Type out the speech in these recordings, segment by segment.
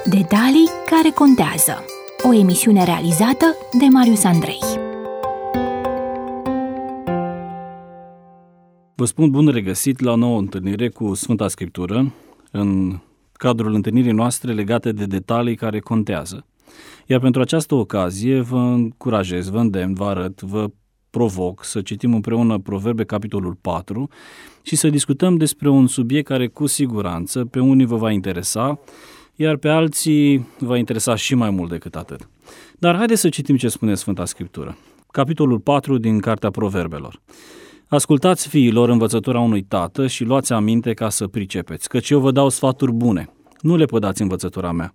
Detalii care contează. O emisiune realizată de Marius Andrei. Vă spun bun regăsit la o nouă întâlnire cu Sfânta Scriptură, în cadrul întâlnirii noastre legate de detalii care contează. Iar pentru această ocazie vă încurajez, vă îndemn, vă arăt, vă provoc să citim împreună Proverbe, capitolul 4, și să discutăm despre un subiect care cu siguranță pe unii vă va interesa, iar pe alții va interesa și mai mult decât atât. Dar haideți să citim ce spune Sfânta Scriptură. Capitolul 4 din Cartea Proverbelor. Ascultați, fiilor, învățătura unui tată și luați aminte ca să pricepeți, căci eu vă dau sfaturi bune. Nu le pădați învățătura mea.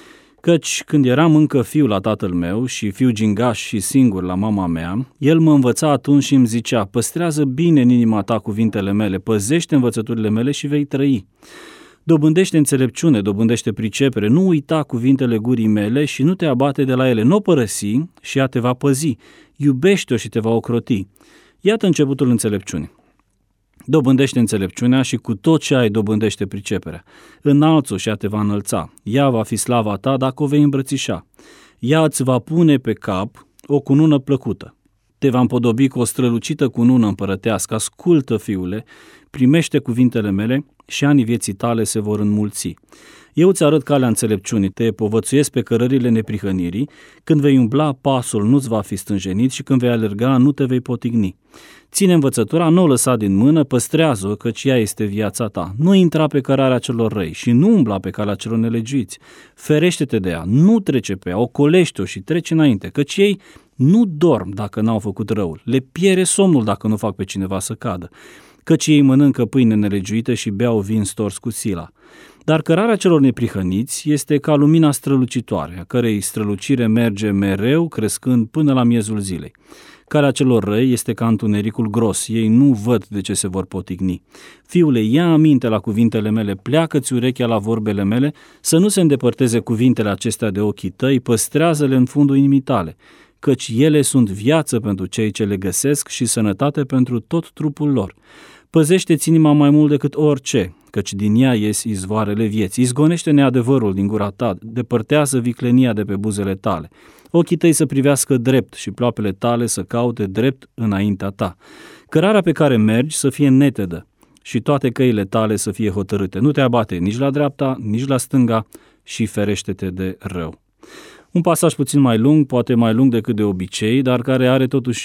Căci când eram încă fiu la tatăl meu și fiu gingaș și singur la mama mea, el mă învăța atunci și îmi zicea: păstrează bine în inima ta cuvintele mele, păzește învățăturile mele și vei trăi. Dobândește înțelepciune, dobândește pricepere, nu uita cuvintele gurii mele și nu te abate de la ele, nu o părăsi și ea te va păzi, iubește-o și te va ocroti. Iată începutul înțelepciunii. Dobândește înțelepciunea și cu tot ce ai dobândește priceperea. Înalți-o și ea te va înălța. Ea va fi slava ta dacă o vei îmbrățișa. Ea îți va pune pe cap o cunună plăcută. Te va împodobi cu o strălucită cunună împărătească. Ascultă, fiule, primește cuvintele mele și anii vieții tale se vor înmulți. Eu îți arăt calea înțelepciunii, te povățuiesc pe cărările neprihănirii, când vei umbla, pasul nu-ți va fi stânjenit și când vei alerga, nu te vei potigni. Ține învățătura, nu o lăsa din mână, păstrează-o, căci ea este viața ta. Nu intra pe cărarea celor răi și nu umbla pe calea celor nelegiuiți. Ferește-te de ea, nu trece pe ea, ocolește-o și trece înainte, căci ei nu dorm dacă n-au făcut răul, le pierde somnul dacă nu fac pe cineva să cadă, căci ei mănâncă pâine nelegiuită și beau vin stors cu sila. Dar cărarea celor neprihăniți este ca lumina strălucitoare, a cărei strălucire merge mereu crescând până la miezul zilei. Calea celor răi este ca întunericul gros, ei nu văd de ce se vor potigni. Fiule, ia aminte la cuvintele mele, pleacă-ți urechea la vorbele mele, să nu se îndepărteze cuvintele acestea de ochii tăi, păstrează-le în fundul inimii tale, căci ele sunt viață pentru cei ce le găsesc și sănătate pentru tot trupul lor. Păzește-ți inima mai mult decât orice, căci din ea ies izvoarele vieții. Izgonește neadevărul din gura ta, depărtează viclenia de pe buzele tale. Ochii tăi să privească drept și ploapele tale să caute drept înaintea ta. Cărarea pe care mergi să fie netedă și toate căile tale să fie hotărâte. Nu te abate nici la dreapta, nici la stânga și ferește-te de rău. Un pasaj puțin mai lung, poate mai lung decât de obicei, dar care are totuși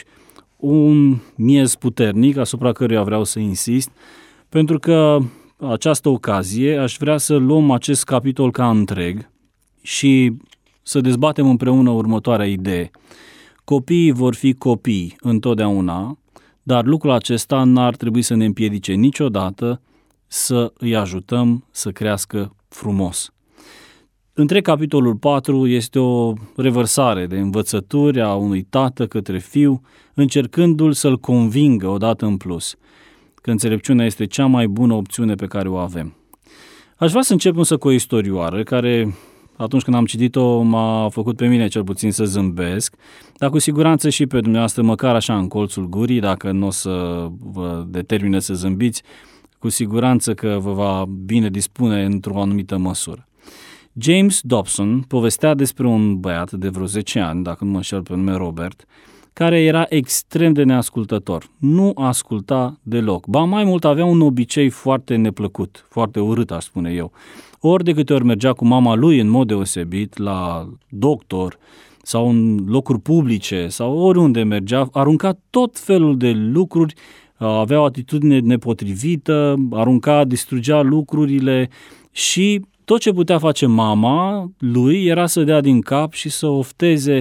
un miez puternic asupra căruia vreau să insist, pentru că această ocazie aș vrea să luăm acest capitol ca întreg și să dezbatem împreună următoarea idee. Copiii vor fi copii întotdeauna, dar lucrul acesta n-ar trebui să ne împiedice niciodată să îi ajutăm să crească frumos. Întreg capitolul 4 este o revărsare de învățături a unui tată către fiu, încercându-l să-l convingă odată în plus că înțelepciunea este cea mai bună opțiune pe care o avem. Aș vrea să încep însă cu o istorioară care, atunci când am citit-o, m-a făcut pe mine cel puțin să zâmbesc, dar cu siguranță și pe dumneavoastră, măcar așa în colțul gurii, dacă nu o să vă determine să zâmbiți, cu siguranță că vă va bine dispune într-o anumită măsură. James Dobson povestea despre un băiat de vreo 10 ani, dacă nu mă înșel pe nume Robert, care era extrem de neascultător. Nu asculta deloc. Ba mai mult, avea un obicei foarte neplăcut, foarte urât, aș spune eu. Ori de câte ori mergea cu mama lui în mod deosebit la doctor sau în locuri publice sau oriunde mergea, arunca tot felul de lucruri, avea o atitudine nepotrivită, distrugea lucrurile și tot ce putea face mama lui era să dea din cap și să ofteze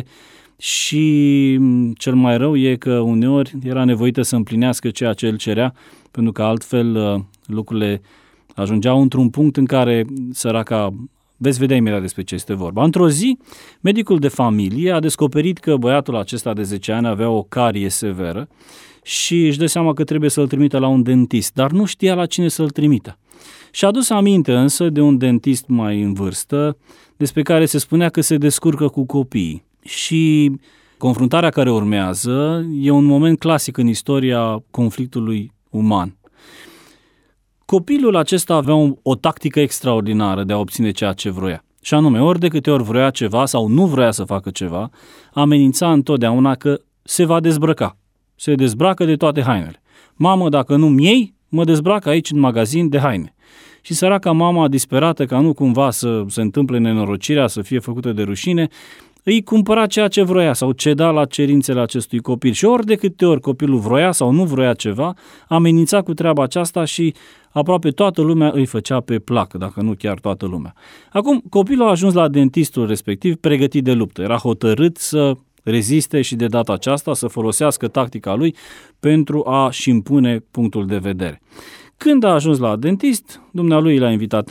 și cel mai rău e că uneori era nevoită să împlinească ceea ce el cerea, pentru că altfel lucrurile ajungeau într-un punct în care săraca, veți vedea imediat despre ce este vorba. Într-o zi, medicul de familie a descoperit că băiatul acesta de 10 ani avea o carie severă și își dă seama că trebuie să-l trimită la un dentist, dar nu știa la cine să-l trimită. Și-a adus aminte însă de un dentist mai în vârstă, despre care se spunea că se descurcă cu copiii. Și confruntarea care urmează e un moment clasic în istoria conflictului uman. Copilul acesta avea o tactică extraordinară de a obține ceea ce vroia. Și anume, ori de câte ori vrea ceva sau nu vrea să facă ceva, amenința întotdeauna că se va dezbrăca. Se dezbracă de toate hainele. Mamă, dacă nu-mi iei, mă dezbrac aici în magazin de haine. Și săraca mama, disperată ca nu cumva să se întâmple nenorocirea, să fie făcută de rușine, îi cumpăra ceea ce vroia sau ceda la cerințele acestui copil. Și ori de câte ori copilul vroia sau nu vroia ceva, amenința cu treaba aceasta și aproape toată lumea îi făcea pe plac, dacă nu chiar toată lumea. Acum, copilul a ajuns la dentistul respectiv pregătit de luptă. Era hotărât să reziste și de data aceasta să folosească tactica lui pentru a-și impune punctul de vedere. Când a ajuns la dentist, dumnealui l-a invitat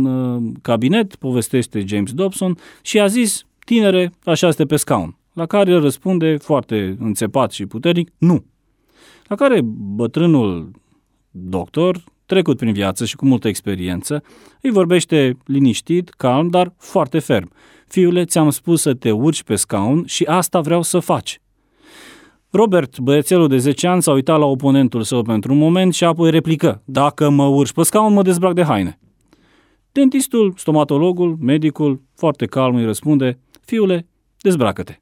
în cabinet, povestește James Dobson, și a zis: tinere, așa este pe scaun. La care el răspunde foarte înțepat și puternic: nu. La care bătrânul doctor, trecut prin viață și cu multă experiență, îi vorbește liniștit, calm, dar foarte ferm: fiule, ți-am spus să te urci pe scaun și asta vreau să faci. Robert, băiețelul de 10 ani, s-a uitat la oponentul său pentru un moment și apoi replică: dacă mă urci pe scaun, mă dezbrac de haine. Dentistul, stomatologul, medicul, foarte calm îi răspunde: fiule, dezbracă-te.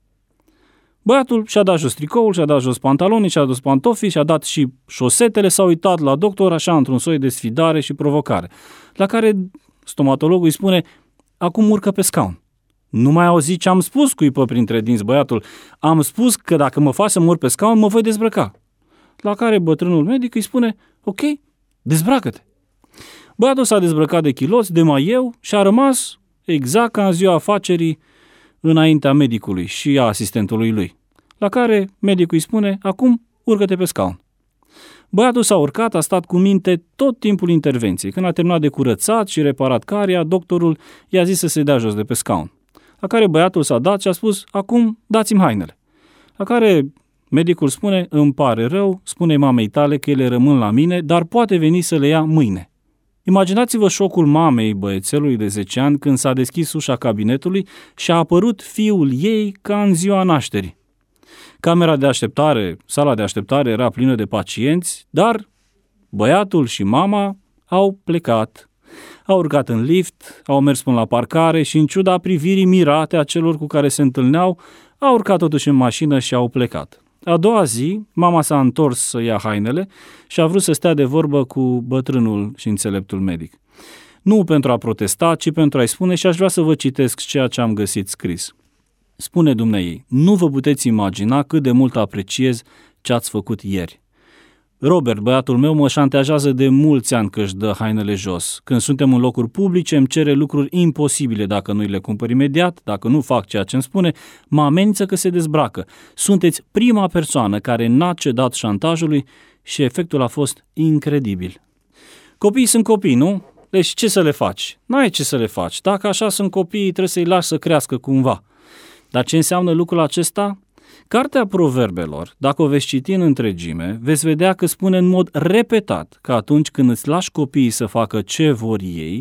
Băiatul și-a dat jos tricoul, și-a dat jos pantalonii, și-a dus pantofii, și-a dat și șosetele, s-a uitat la doctor așa într-un soi de sfidare și provocare. La care stomatologul îi spune: acum urcă pe scaun. Nu mai auzi ce am spus, cuipă printre dinți băiatul. Am spus că dacă mă faci să mă urc pe scaun, mă voi dezbrăca. La care bătrânul medic îi spune: ok, dezbracă-te. Băiatul s-a dezbrăcat de chiloți, de maieu și a rămas exact ca în ziua afacerii înaintea medicului și a asistentului lui. La care medicul îi spune: acum urcă-te pe scaun. Băiatul s-a urcat, a stat cu minte tot timpul intervenției. Când a terminat de curățat și reparat caria, doctorul i-a zis să se dea jos de pe scaun. La care băiatul s-a dat și a spus: acum dați-mi hainele. La care medicul spune: îmi pare rău, spune mamei tale că ele rămân la mine, dar poate veni să le ia mâine. Imaginați-vă șocul mamei băiețelului de 10 ani când s-a deschis ușa cabinetului și a apărut fiul ei ca în ziua nașterii. Camera de așteptare, sala de așteptare era plină de pacienți, dar băiatul și mama au plecat. Au urcat în lift, au mers până la parcare și, în ciuda privirii mirate a celor cu care se întâlneau, au urcat totuși în mașină și au plecat. A doua zi, mama s-a întors să ia hainele și a vrut să stea de vorbă cu bătrânul și înțeleptul medic. Nu pentru a protesta, ci pentru a-i spune: și aș vrea să vă citesc ceea ce am găsit scris. Spune dumneiei: nu vă puteți imagina cât de mult apreciez ce ați făcut ieri. Robert, băiatul meu, mă șantajează de mulți ani că își dă hainele jos. Când suntem în locuri publice, îmi cere lucruri imposibile dacă nu le cumpăr imediat, dacă nu fac ceea ce îmi spune, mă amenință că se dezbracă. Sunteți prima persoană care n-a cedat șantajului și efectul a fost incredibil. Copiii sunt copii, nu? Deci ce să le faci? N-ai ce să le faci. Dacă așa sunt copiii, trebuie să-i lași să crească cumva. Dar ce înseamnă lucrul acesta? Cartea Proverbelor, dacă o veți citi în întregime, veți vedea că spune în mod repetat că atunci când îți lași copiii să facă ce vor ei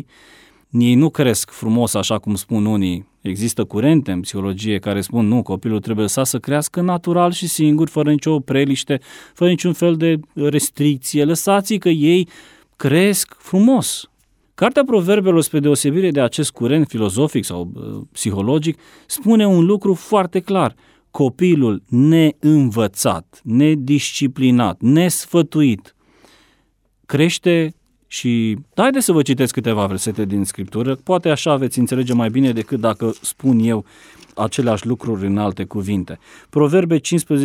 nu cresc frumos așa cum spun unii. Există curente în psihologie care spun: nu, copilul trebuie lăsat să crească natural și singur, fără nicio preliște, fără niciun fel de restricție. Lăsați-i că ei cresc frumos. Cartea Proverbelor, spre deosebire de acest curent filozofic sau psihologic, spune un lucru foarte clar: copilul neînvățat, nedisciplinat, nesfătuit crește. Și haideți să vă citesc câteva versete din Scriptură, poate așa veți înțelege mai bine decât dacă spun eu aceleași lucruri în alte cuvinte. Proverbe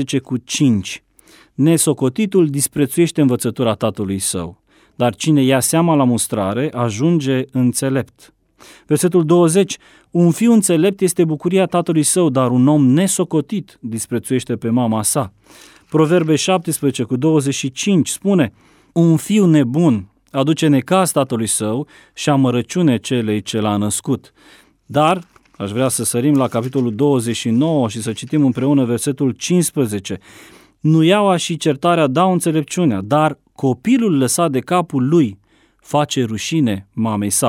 15:5. Nesocotitul disprețuiește învățătura tatălui său, dar cine ia seama la mustrare ajunge înțelept. Versetul 20. Un fiu înțelept este bucuria tatălui său, dar un om nesocotit disprețuiește pe mama sa. Proverbe 17:25 spune: un fiu nebun aduce necaz tatălui său și amărăciune celei ce l-a născut. Dar aș vrea să sărim la capitolul 29 și să citim împreună versetul 15. Nuiaua și certarea dau înțelepciunea, dar copilul lăsat de capul lui face rușine mamei sale.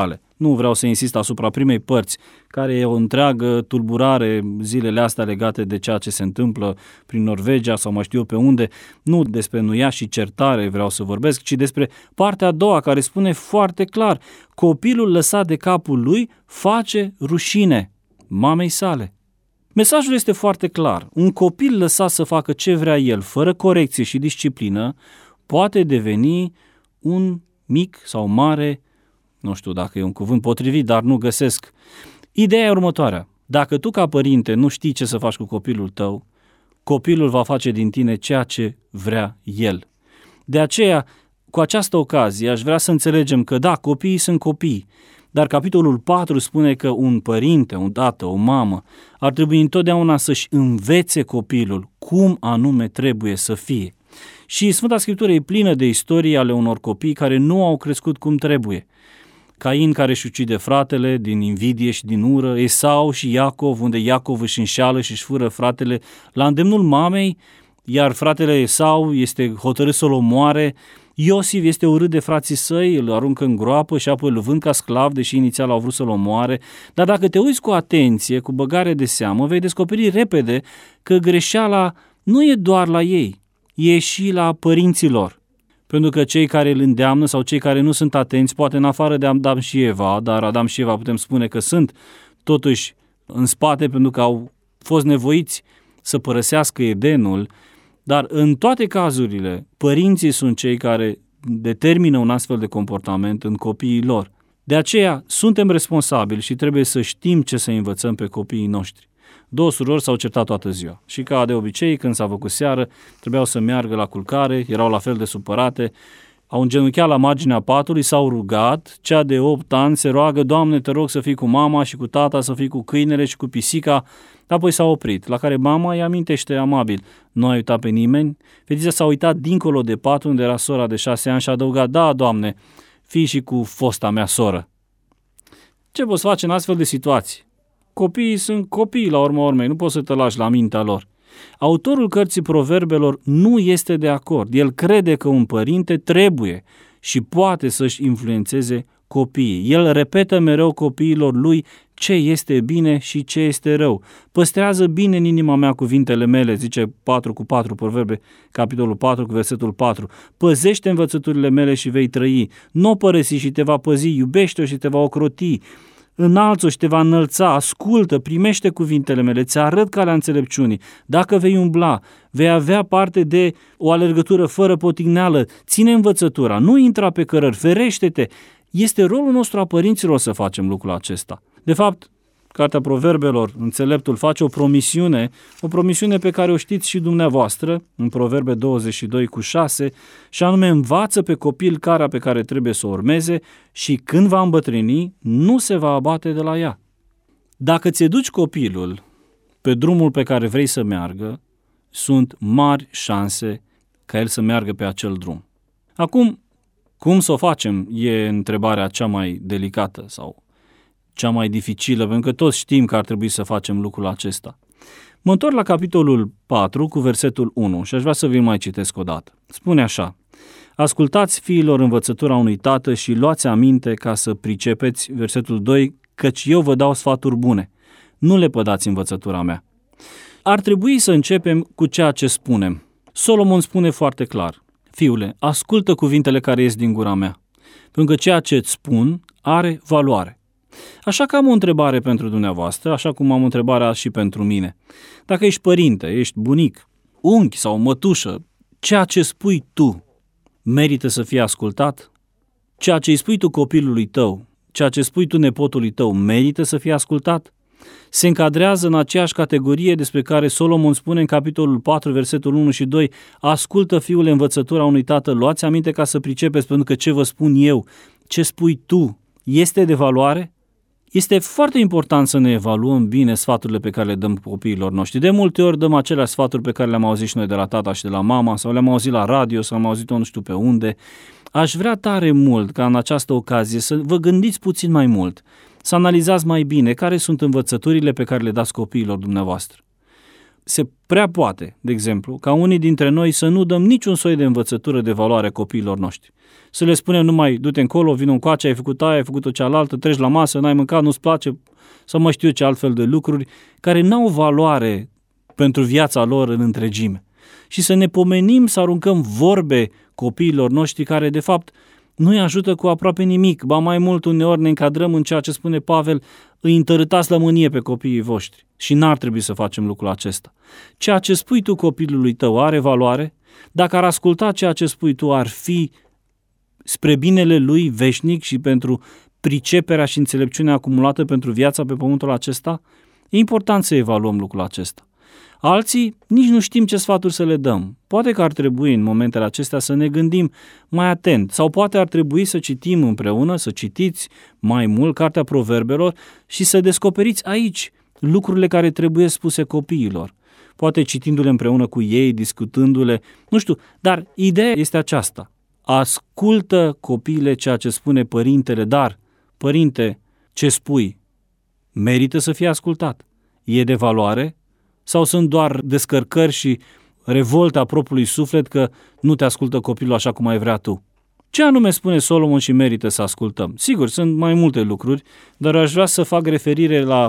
Nu vreau să insist asupra primei părți, care e o întreagă tulburare zilele astea legate de ceea ce se întâmplă prin Norvegia sau mai știu eu pe unde. Nu despre nuia și certare vreau să vorbesc, ci despre partea a doua, care spune foarte clar: copilul lăsat de capul lui face rușine mamei sale. Mesajul este foarte clar. Un copil lăsat să facă ce vrea el, fără corecție și disciplină, poate deveni un mic sau mare, nu știu dacă e un cuvânt potrivit, dar nu găsesc. Ideea e următoarea: dacă tu ca părinte nu știi ce să faci cu copilul tău, copilul va face din tine ceea ce vrea el. De aceea, cu această ocazie, aș vrea să înțelegem că da, copiii sunt copii, dar capitolul 4 spune că un părinte, un tată, o mamă ar trebui întotdeauna să-și învețe copilul cum anume trebuie să fie. Și Sfânta Scriptură e plină de istorii ale unor copii care nu au crescut cum trebuie. Cain care își ucide fratele din invidie și din ură, Esau și Iacov, unde Iacov își înșeală și își fură fratele la îndemnul mamei, iar fratele Esau este hotărât să-l omoare. Iosif este urât de frații săi, îl aruncă în groapă și apoi îl vând ca sclav, deși inițial au vrut să-l omoare. Dar dacă te uiți cu atenție, cu băgare de seamă, vei descoperi repede că greșeala nu e doar la ei, e și la părinților. Pentru că cei care îl îndeamnă sau cei care nu sunt atenți, poate în afară de Adam și Eva, dar Adam și Eva putem spune că sunt totuși în spate pentru că au fost nevoiți să părăsească Edenul, dar în toate cazurile, părinții sunt cei care determină un astfel de comportament în copiii lor. De aceea suntem responsabili și trebuie să știm ce să învățăm pe copiii noștri. 2 surori s-au certat toată ziua și ca de obicei, când s-a făcut seară, trebuiau să meargă la culcare, erau la fel de supărate, au îngenunchiat la marginea patului, s-au rugat, cea de 8 ani se roagă: Doamne, te rog să fii cu mama și cu tata, să fii cu câinele și cu pisica. Apoi s-a oprit, la care mama îi amintește amabil: nu ai uitat pe nimeni? Fetița s-a uitat dincolo de pat unde era sora de 6 ani și a adăugat: da, Doamne, fii și cu fosta mea soră. Ce poți face în astfel de situații? Copiii sunt copii la urma urmei, nu poți să te lași la mintea lor. Autorul cărții Proverbelor nu este de acord. El crede că un părinte trebuie și poate să-și influențeze copiii. El repetă mereu copiilor lui ce este bine și ce este rău. Păstrează bine în inima mea cuvintele mele, zice 4:4 Proverbe, capitolul 4 cu versetul 4. Păzește învățăturile mele și vei trăi. Nu o părăsi și te va păzi, iubește-o și te va ocroti. Înalță-o și te va înălța, ascultă, primește cuvintele mele, ți arăt calea înțelepciunii. Dacă vei umbla, vei avea parte de o alergătură fără potigneală, ține învățătura, nu intra pe cărări, ferește-te. Este rolul nostru a părinților să facem lucrul acesta. De fapt, Cartea Proverbelor, înțeleptul face o promisiune pe care o știți și dumneavoastră, în Proverbe 22:6, și anume: învață pe copil calea pe care trebuie să o urmeze și când va îmbătrâni, nu se va abate de la ea. Dacă ți duci copilul pe drumul pe care vrei să meargă, sunt mari șanse ca el să meargă pe acel drum. Acum, cum să o facem e întrebarea cea mai delicată sau cea mai dificilă, pentru că toți știm că ar trebui să facem lucrul acesta. Mă întorc la capitolul 4 cu versetul 1 și aș vrea să vi-l mai citesc o dată. Spune așa: ascultați fiilor învățătura unui tată și luați aminte ca să pricepeți, versetul 2, căci eu vă dau sfaturi bune. Nu le pădați învățătura mea. Ar trebui să începem cu ceea ce spunem. Solomon spune foarte clar: fiule, ascultă cuvintele care ies din gura mea, pentru că ceea ce îți spun are valoare. Așa că am o întrebare pentru dumneavoastră, așa cum am o întrebare și pentru mine. Dacă ești părinte, ești bunic, unchi sau mătușă, ceea ce spui tu merită să fie ascultat? Ceea ce îi spui tu copilului tău, ceea ce spui tu nepotului tău, merită să fie ascultat? Se încadrează în aceeași categorie despre care Solomon spune în capitolul 4, versetul 1 și 2: ascultă, fiule, învățătura unui tată, luați aminte ca să pricepeți, pentru că ce vă spun eu, ce spui tu, este de valoare? Este foarte important să ne evaluăm bine sfaturile pe care le dăm copiilor noștri. De multe ori dăm aceleași sfaturi pe care le-am auzit și noi de la tata și de la mama, sau le-am auzit la radio, sau am auzit-o nu știu pe unde. Aș vrea tare mult ca în această ocazie să vă gândiți puțin mai mult, să analizați mai bine care sunt învățăturile pe care le dați copiilor dumneavoastră. se prea poate, de exemplu, ca unii dintre noi să nu dăm niciun soi de învățătură de valoare copiilor noștri. Să le spunem numai, du-te încolo, vină încoace, ai făcut aia, ai făcut-o cealaltă, treci la masă, n-ai mâncat, nu-ți place, sau mă știu ce altfel de lucruri, care n-au valoare pentru viața lor în întregime. Și să ne pomenim să aruncăm vorbe copiilor noștri care, de fapt, nu îi ajută cu aproape nimic. Ba mai mult, uneori ne încadrăm în ceea ce spune Pavel, îi întărâtați la mânie pe copiii voștri. Și n-ar trebui să facem lucrul acesta. Ceea ce spui tu copilului tău are valoare? Dacă ar asculta ceea ce spui tu, ar fi spre binele lui veșnic și pentru priceperea și înțelepciunea acumulată pentru viața pe pământul acesta? E important să evaluăm lucrul acesta. Alții nici nu știm ce sfaturi să le dăm. Poate că ar trebui în momentele acestea să ne gândim mai atent sau poate ar trebui să citim împreună, să citiți mai mult Cartea Proverbelor și să descoperiți aici lucrurile care trebuie spuse copiilor. Poate citindu-le împreună cu ei, discutându-le, nu știu, dar ideea este aceasta. Ascultă copiile ceea ce spune părintele, dar, părinte, ce spui? Merită să fie ascultat. E de valoare? Sau sunt doar descărcări și revolta propriului suflet că nu te ascultă copilul așa cum ai vrea tu? Ce anume spune Solomon și merită să ascultăm? Sigur, sunt mai multe lucruri, dar aș vrea să fac referire la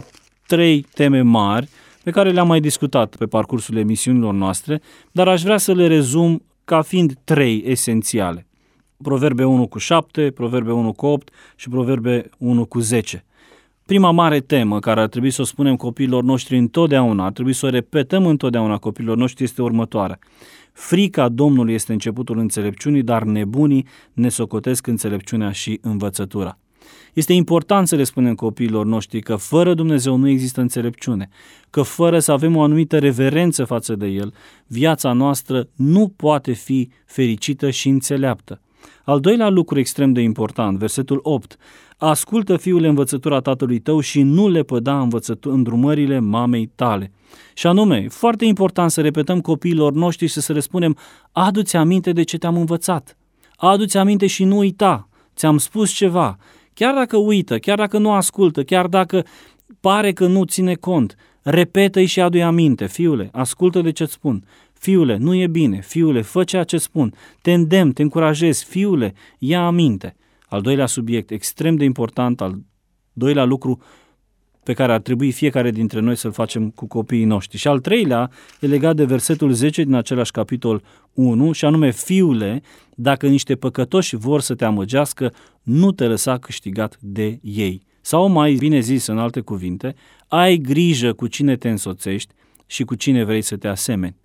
3 teme mari pe care le-am mai discutat pe parcursul emisiunilor noastre, dar aș vrea să le rezum ca fiind 3 esențiale. Proverbe 1:7, Proverbe 1:8 și Proverbe 1:10. Prima mare temă care ar trebui să o spunem copiilor noștri întotdeauna, ar trebui să o repetăm întotdeauna copiilor noștri este următoarea. Frica Domnului este începutul înțelepciunii, dar nebunii ne socotesc înțelepciunea și învățătura. Este important să le spunem copiilor noștri că fără Dumnezeu nu există înțelepciune, că fără să avem o anumită reverență față de El, viața noastră nu poate fi fericită și înțeleaptă. Al doilea lucru extrem de important, versetul 8. Ascultă, fiule, învățătura tatălui tău și nu lepăda îndrumările mamei tale. Și anume, foarte important să repetăm copiilor noștri și să le spunem, adu-ți aminte de ce te-am învățat. Adu-ți aminte și nu uita. Ți-am spus ceva. Chiar dacă uită, chiar dacă nu ascultă, chiar dacă pare că nu ține cont, repetă-i și adu-i aminte. Fiule, ascultă de ce-ți spun. Fiule, nu e bine. Fiule, fă ceea ce spun. Te îndemn, te încurajez. Fiule, ia aminte. Al doilea subiect, extrem de important, al doilea lucru pe care ar trebui fiecare dintre noi să-l facem cu copiii noștri. Și al treilea e legat de versetul 10 din același capitol 1, și anume, fiule, dacă niște păcătoși vor să te amăgească, nu te lăsa câștigat de ei. Sau mai bine zis în alte cuvinte, ai grijă cu cine te însoțești și cu cine vrei să te asemeni.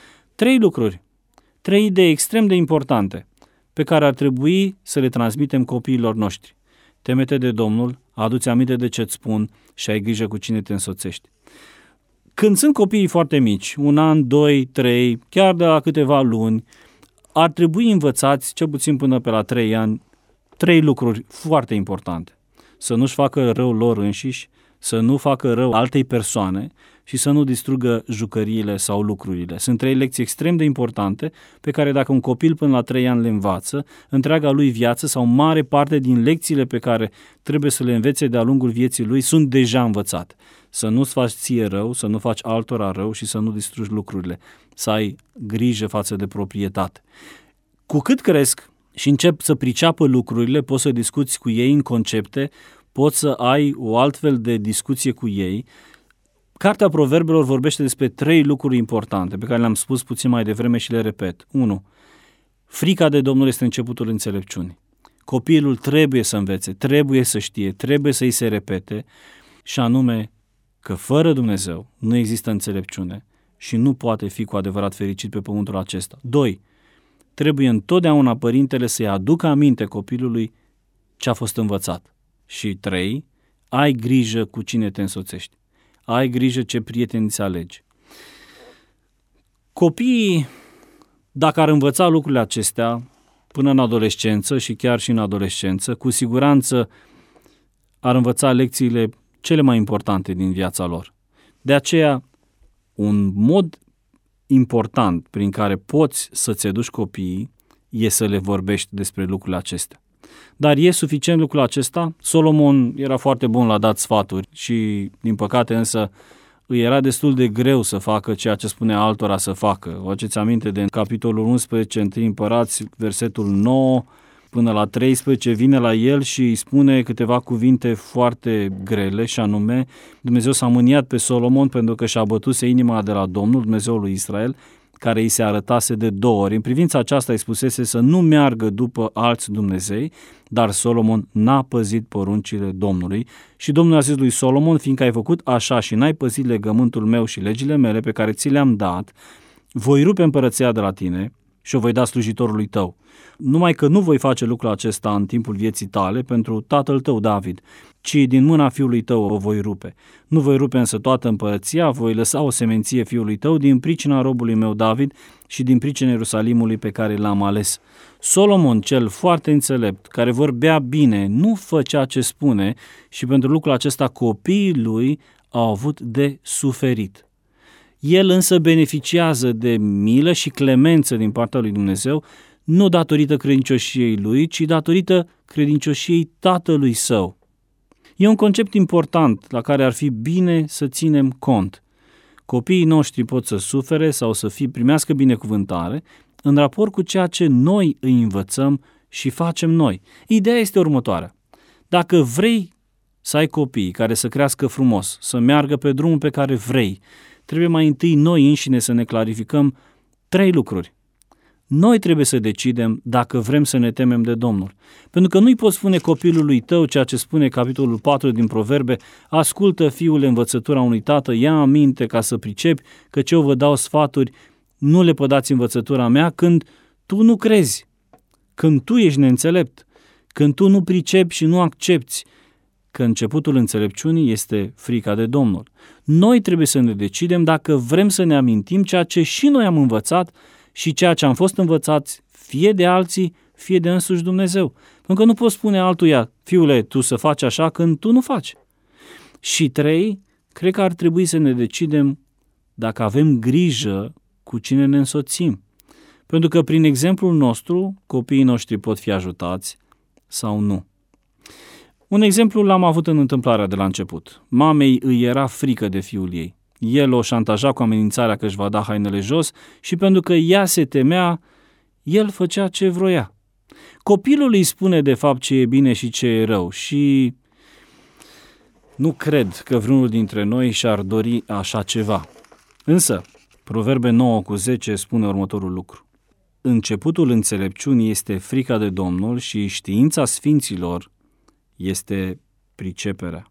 3 lucruri, 3 idei extrem de importante pe care ar trebui să le transmitem copiilor noștri. Teme-te de Domnul, adu-ți aminte de ce-ți spun și ai grijă cu cine te însoțești. Când sunt copiii foarte mici, 1 an, 2, 3, chiar de la câteva luni, ar trebui învățați, cel puțin până pe la 3 ani, 3 lucruri foarte importante. Să nu-și facă rău lor înșiși, să nu facă rău altei persoane și să nu distrugă jucăriile sau lucrurile. Sunt 3 lecții extrem de importante pe care dacă un copil până la 3 ani le învață, întreaga lui viață sau mare parte din lecțiile pe care trebuie să le învețe de-a lungul vieții lui sunt deja învățate. Să nu-ți faci ție rău, să nu faci altora rău și să nu distrugi lucrurile. Să ai grijă față de proprietate. Cu cât cresc și încep să priceapă lucrurile, poți să discuți cu ei în concepte, poți să ai o altfel de discuție cu ei. Cartea Proverbelor vorbește despre 3 lucruri importante, pe care le-am spus puțin mai devreme și le repet. 1. Frica de Domnul este începutul înțelepciunii. Copilul trebuie să învețe, trebuie să știe, trebuie să îi se repete, și anume că fără Dumnezeu nu există înțelepciune și nu poate fi cu adevărat fericit pe pământul acesta. 2. Trebuie întotdeauna părintele să-i aducă aminte copilului ce a fost învățat. Și 3. Ai grijă cu cine te însoțești. Ai grijă ce prieteni îți alegi. Copiii, dacă ar învăța lucrurile acestea până în adolescență și chiar și în adolescență, cu siguranță ar învăța lecțiile cele mai importante din viața lor. De aceea, un mod important prin care poți să-ți educi copiii e să le vorbești despre lucrurile acestea. Dar e suficient lucrul acesta? Solomon era foarte bun la dat sfaturi și, din păcate însă, îi era destul de greu să facă ceea ce spune altora să facă. Vă aduceți aminte de în capitolul 11, 1 Împărați, versetul 9 până la 13, vine la el și îi spune câteva cuvinte foarte grele, și anume, Dumnezeu s-a mâniat pe Solomon pentru că și-a bătuse inima de la Domnul, Dumnezeul lui Israel, care îi se arătase de 2 ori. În privința aceasta îi spusese să nu meargă după alți Dumnezei, dar Solomon n-a păzit poruncile Domnului și Domnul a zis lui Solomon, fiindcă ai făcut așa și n-ai păzit legământul meu și legile mele pe care ți le-am dat, voi rupe împărăția de la tine și o voi da slujitorului tău. Numai că nu voi face lucrul acesta în timpul vieții tale pentru tatăl tău David, ci din mâna fiului tău o voi rupe. Nu voi rupe însă toată împărăția, voi lăsa o semenție fiului tău din pricina robului meu David și din pricina Ierusalimului pe care l-am ales. Solomon, cel foarte înțelept, care vorbea bine, nu făcea ce spune și pentru lucrul acesta copiii lui au avut de suferit. El însă beneficiază de milă și clemență din partea lui Dumnezeu, nu datorită credincioșiei lui, ci datorită credincioșiei tatălui său. E un concept important la care ar fi bine să ținem cont. Copiii noștri pot să sufere sau să primească binecuvântare în raport cu ceea ce noi îi învățăm și facem noi. Ideea este următoarea. Dacă vrei să ai copii care să crească frumos, să meargă pe drumul pe care vrei, trebuie mai întâi noi înșine să ne clarificăm 3 lucruri. Noi trebuie să decidem dacă vrem să ne temem de Domnul. Pentru că nu-i poți spune copilului tău ceea ce spune capitolul 4 din Proverbe, ascultă, fiule, învățătura unui tată, ia aminte ca să pricepi, căci eu vă dau sfaturi, nu le pădați învățătura mea când tu nu crezi, când tu ești neînțelept, când tu nu pricepi și nu accepți, că începutul înțelepciunii este frica de Domnul. Noi trebuie să ne decidem dacă vrem să ne amintim ceea ce și noi am învățat și ceea ce am fost învățați fie de alții, fie de însuși Dumnezeu. Pentru că nu poți spune altuia, fiule, tu să faci așa când tu nu faci. Și 3, cred că ar trebui să ne decidem dacă avem grijă cu cine ne însoțim. Pentru că prin exemplul nostru, copiii noștri pot fi ajutați sau nu. Un exemplu l-am avut în întâmplarea de la început. Mamei îi era frică de fiul ei. El o șantaja cu amenințarea că își va da hainele jos și pentru că ea se temea, el făcea ce vroia. Copilul îi spune de fapt ce e bine și ce e rău și nu cred că vreunul dintre noi și-ar dori așa ceva. Însă, Proverbe 9:10 spune următorul lucru. Începutul înțelepciunii este frica de Domnul și știința sfinților este priceperea.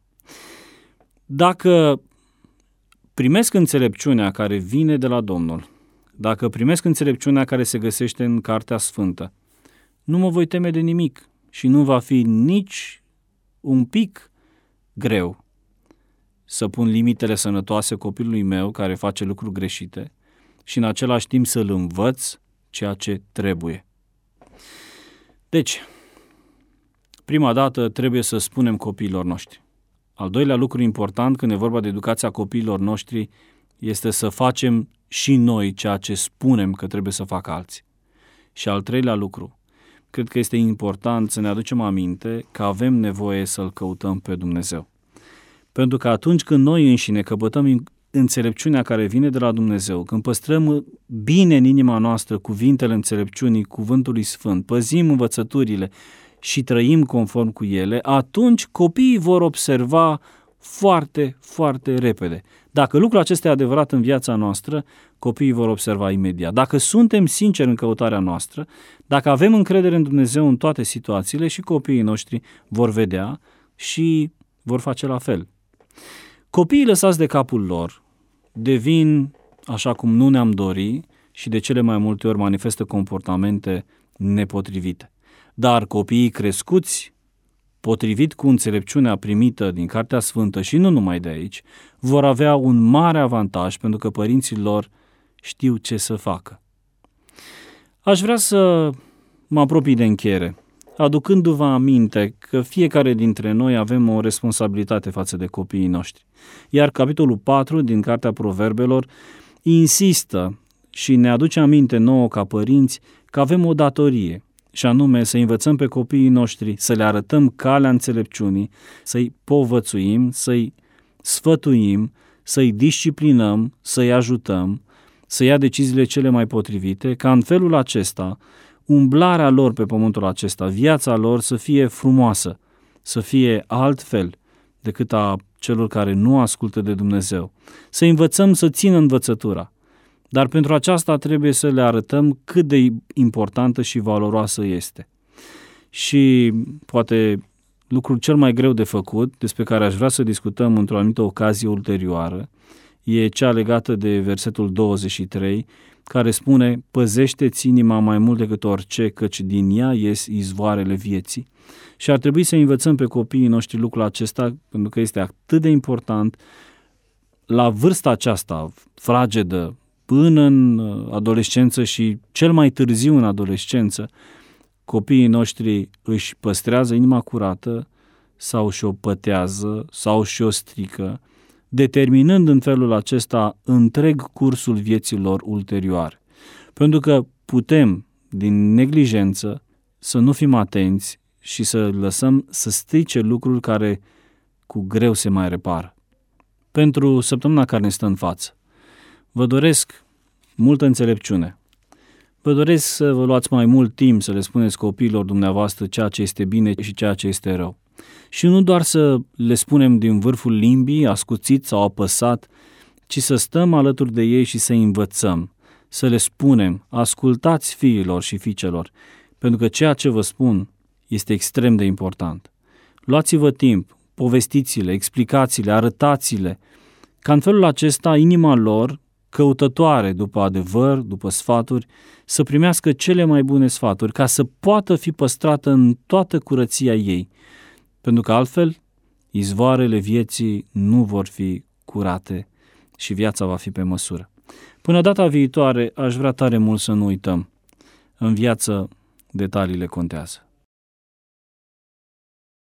Dacă primesc înțelepciunea care vine de la Domnul, dacă primesc înțelepciunea care se găsește în Cartea Sfântă, nu mă voi teme de nimic și nu va fi nici un pic greu să pun limitele sănătoase copilului meu care face lucruri greșite și în același timp să-l învăț ceea ce trebuie. Deci, prima dată trebuie să spunem copiilor noștri. Al doilea lucru important când e vorba de educația copiilor noștri este să facem și noi ceea ce spunem că trebuie să facă alții. Și al treilea lucru, cred că este important să ne aducem aminte că avem nevoie să-L căutăm pe Dumnezeu. Pentru că atunci când noi înșine căpătăm înțelepciunea care vine de la Dumnezeu, când păstrăm bine în inima noastră cuvintele înțelepciunii, cuvântului sfânt, păzim învățăturile și trăim conform cu ele, atunci copiii vor observa foarte, foarte repede. Dacă lucrul acesta e adevărat în viața noastră, copiii vor observa imediat. Dacă suntem sinceri în căutarea noastră, dacă avem încredere în Dumnezeu în toate situațiile, și copiii noștri vor vedea și vor face la fel. Copiii lăsați de capul lor devin așa cum nu ne-am dori și de cele mai multe ori manifestă comportamente nepotrivite. Dar copiii crescuți, potrivit cu înțelepciunea primită din Cartea Sfântă și nu numai de aici, vor avea un mare avantaj pentru că părinții lor știu ce să facă. Aș vrea să mă apropii de încheiere, aducându-vă aminte că fiecare dintre noi avem o responsabilitate față de copiii noștri. Iar capitolul 4 din Cartea Proverbelor insistă și ne aduce aminte nouă ca părinți că avem o datorie, și anume să învățăm pe copiii noștri, să le arătăm calea înțelepciunii, să-i povățuim, să-i sfătuim, să-i disciplinăm, să-i ajutăm, să ia deciziile cele mai potrivite, ca în felul acesta umblarea lor pe pământul acesta, viața lor să fie frumoasă, să fie altfel decât a celor care nu ascultă de Dumnezeu. Să învățăm să țină învățătura, dar pentru aceasta trebuie să le arătăm cât de importantă și valoroasă este. Și poate lucrul cel mai greu de făcut, despre care aș vrea să discutăm într-o anumită ocazie ulterioară, e cea legată de versetul 23, care spune: păzește-ți inima mai mult decât orice, căci din ea ies izvoarele vieții. Și ar trebui să învățăm pe copiii noștri lucrul acesta, pentru că este atât de important la vârsta aceasta fragedă, până în adolescență și cel mai târziu în adolescență, copiii noștri își păstrează inima curată sau și-o pătează sau și-o strică, determinând în felul acesta întreg cursul vieții lor ulterioare. Pentru că putem, din neglijență, să nu fim atenți și să lăsăm să strice lucruri care cu greu se mai repară. Pentru săptămâna care ne stă în față, vă doresc multă înțelepciune. Vă doresc să vă luați mai mult timp să le spuneți copiilor dumneavoastră ceea ce este bine și ceea ce este rău. Și nu doar să le spunem din vârful limbii, ascuțit sau apăsat, ci să stăm alături de ei și să învățăm, să le spunem: ascultați fiilor și fiicelor, pentru că ceea ce vă spun este extrem de important. Luați-vă timp, povestiți-le, explicați-le, arătați-le, ca în felul acesta inima lor, căutătoare după adevăr, după sfaturi, să primească cele mai bune sfaturi, ca să poată fi păstrată în toată curăția ei, pentru că altfel izvoarele vieții nu vor fi curate și viața va fi pe măsură. Până data viitoare, aș vrea tare mult să nu uităm: în viață detaliile contează.